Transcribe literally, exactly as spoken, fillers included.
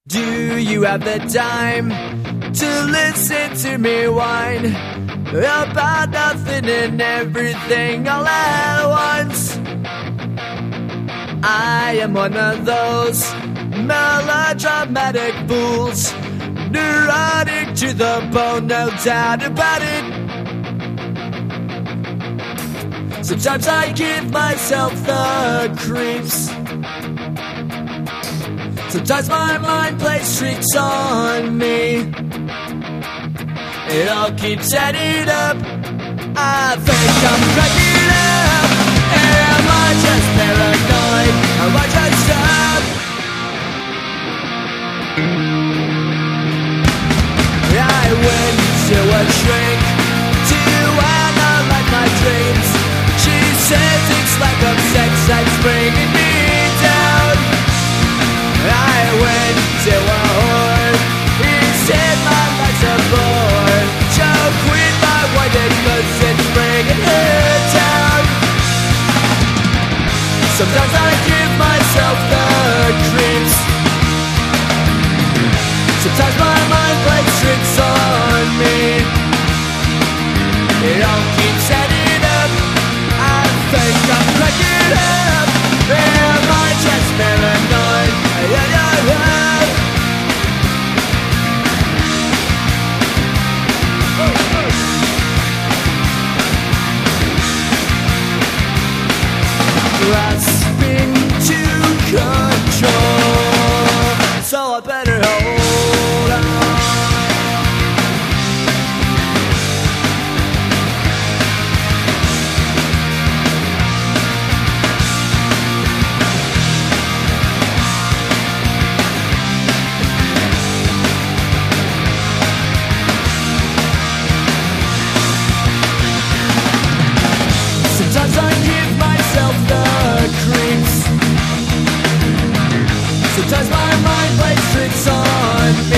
Do you have the time to listen to me whine about nothing and everything all at once? I am one of those melodramatic fools, neurotic to the bone, no doubt about it. Sometimes I give myself the creeps. Sometimes my mind plays tricks on me. It all keeps adding up. I think I'm cracking up. Am I just paranoid? Am I just up? I went to a shrink to analyze my dreams. She says it's lack of sex that's bringing me down. I went to a whore. He said my life's a bore. Joke with my wife cause it's bringing her down. Sometimes I give myself the creeps. Sometimes my mind plays tricks on me. It all keeps adding up. I think I'm cracking up. Am I just paranoid? Yeah, yeah, yeah. Grasping to control, so I better hold on. Sometimes I give myself the creeps. Sometimes my mind plays tricks on me.